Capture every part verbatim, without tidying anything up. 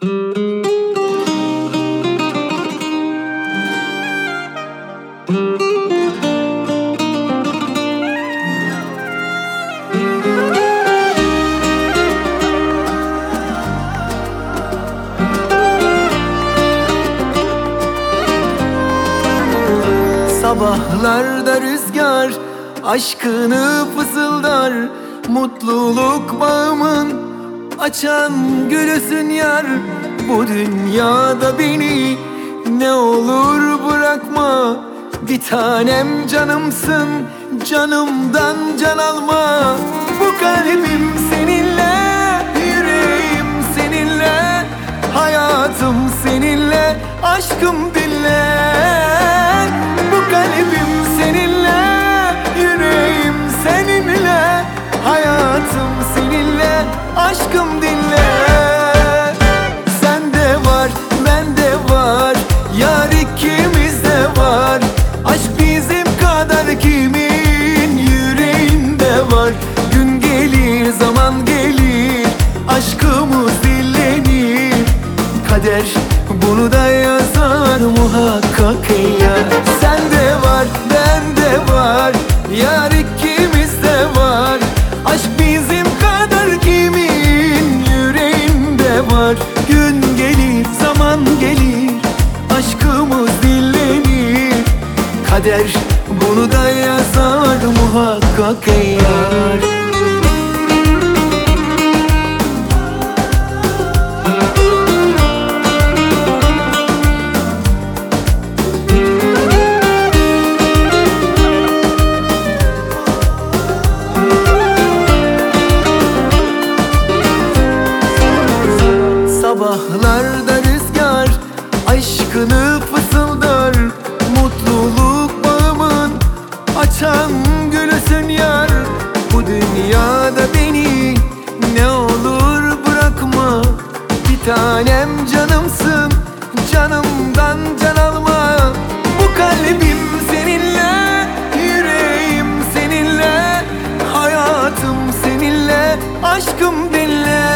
Sabahlarda rüzgar aşkını fısıldar, mutluluk bağımın açan gülüsün yar. Bu dünyada beni ne olur bırakma, bir tanem canımsın, canımdan can alma. Bu kalbim seninle, yüreğim seninle, hayatım seninle, aşkım dinle. Bu kalbim seninle, yüreğim seninle, hayatım seninle, aşkım dinle. Sende var, bende var, yar ikimizde var. Aşk bizim kadar kimin yüreğinde var. Gün gelir, zaman gelir, aşkımız dillenir. Kader bunu da yazar muhakkak ya. Sende var, bende var, yar ikimizde var. Aşk bizim kadar kimin yüreğinde var. Gün gelir, zaman gelir, aşkımız dillenir. Kader bunu da yazar muhakkak yar. Sabahlarda rüzgar aşkını fısıldar, mutluluk bağımın açan gülüsün yar. Bu dünyada beni ne olur bırakma, bir tanem canımsın, canımdan can alma. Bu kalbim seninle, yüreğim seninle, hayatım seninle, aşkım dinle.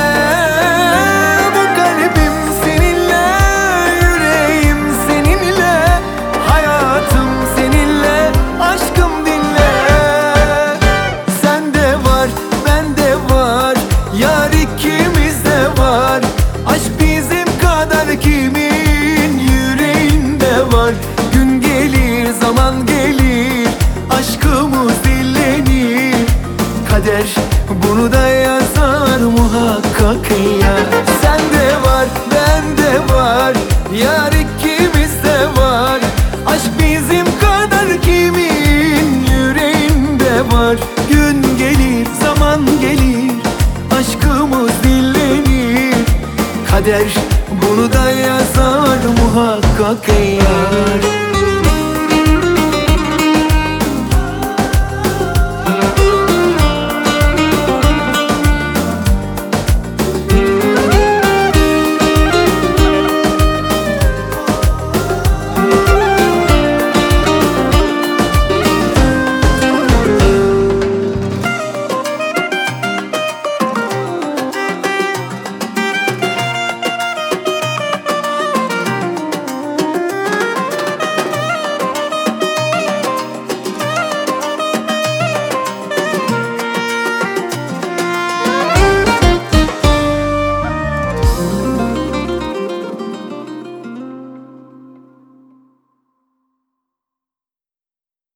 Yar ikimizde var, aşk bizim kadar kimin yüreğinde var. Gün gelir, zaman gelir, aşkımız dillenir. Kader bunu da yazar muhakkak ya. Sende var, bende var, yar ikimizde var. Aşk bizim kadar kimin yüreğinde var. Gün gelir, zaman gelir, aşkımız dillenir. Kader bunu da yazar muhakkak yar.